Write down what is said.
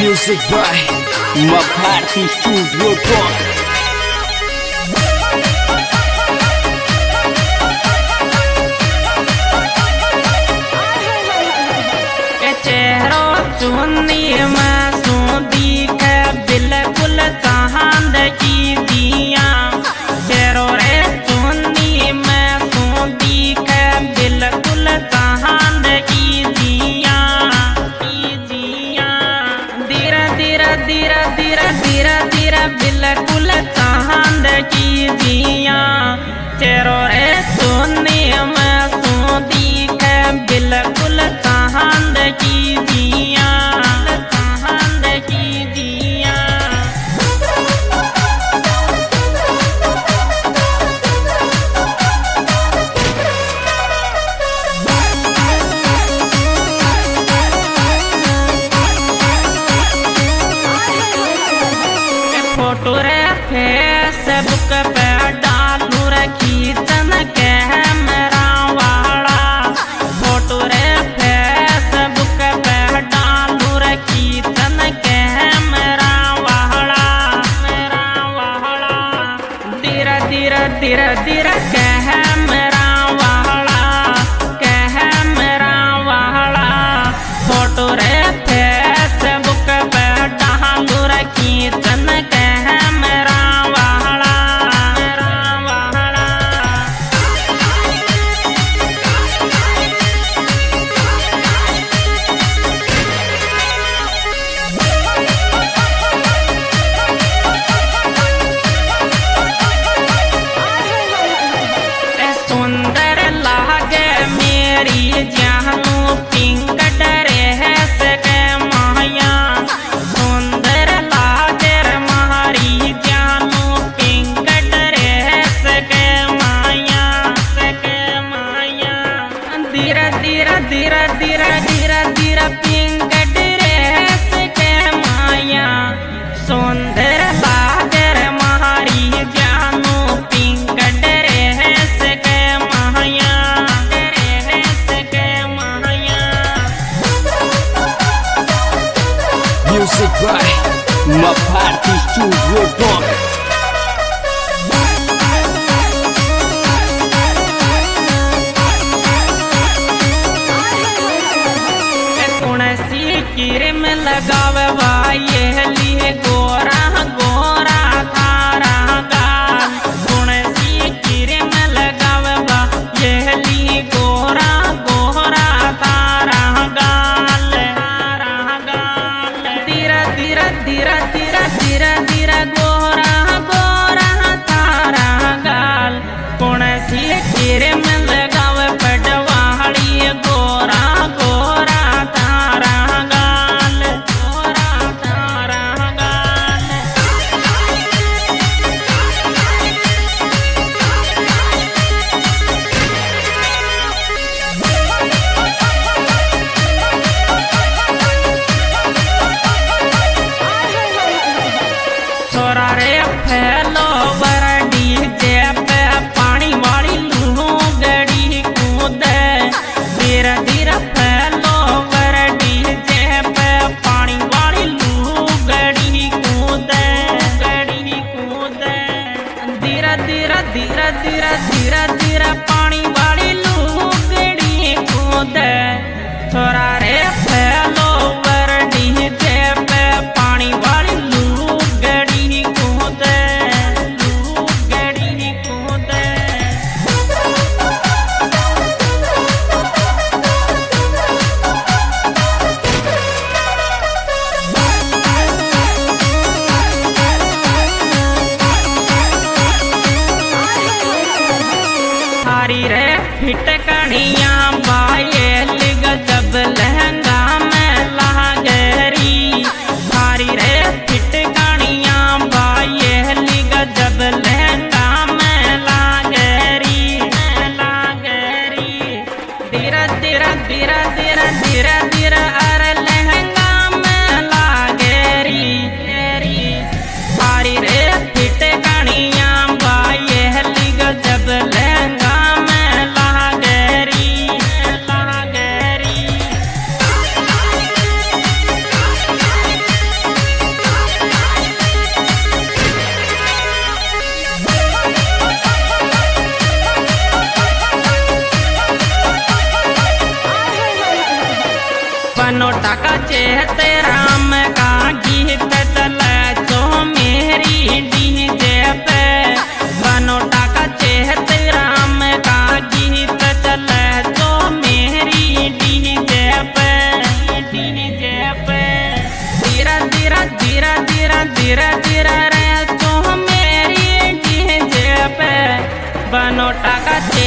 Music by Mabharti Studio Talk. चेहरों चुन्नी मासूम दिखे बिल्कुल चांद की दिया। चेहरों रे चुन्नी मासूम दिखे बिल्कुल चांद की दिया। धीरे धीरे धीरे धीरे धीरे धीरे बिल्कुल चांद की दिया। चेहरों रे चुन्नी मासूम दिखे बिल्कुल चांद की दिया। चांद की दिया। फोटो रे फेसबुक पे डालू रखी चन कैमरा वाला। फोटो रे फेसबुक पे डालू रखी चन कैमरा वाला। धीरे धीरे धीरे धीरे कैमरा वाला। कैमरा वाला फोटो रे फेसबुक पे डालू रखी चन कैमरा वाला। सुंदर लागे मेरी जानू पिंक ड्रेस के माया। सुंदर लागे मारी जानू पिंक ड्रेस के माया। धीरे धीरे धीरे धीरे धीरे धीरे पिंक ड्रेस के माया। सुंदर लागे मारी जानू पिंक ड्रेस के माया। ड्रेस के माया। Music by Mabharti Studio Talk. Cream लगावा ये लिए गोरा गोरा थारा गाल। कौनसी क्रीम लगावा ये लिए गोरा गोरा थारा गाल। धीरे धीरे धीरे धीरे धीरे धीरे गोरा गोरा थारा गाल। कौनसी क्रीम लगावे पटवाड़ी गोरा गोरा थारा गाल। गोरा थारा बनो टाका चेहते राम का गीत चले तो मेरी डीजे पे बनो टाका चेहते राम का गीत चले तो मेरी डीजे पे धीरे धीरे धीरे धीरे धीरे धीरे रे तो मेरी डीजे पे बनो टाका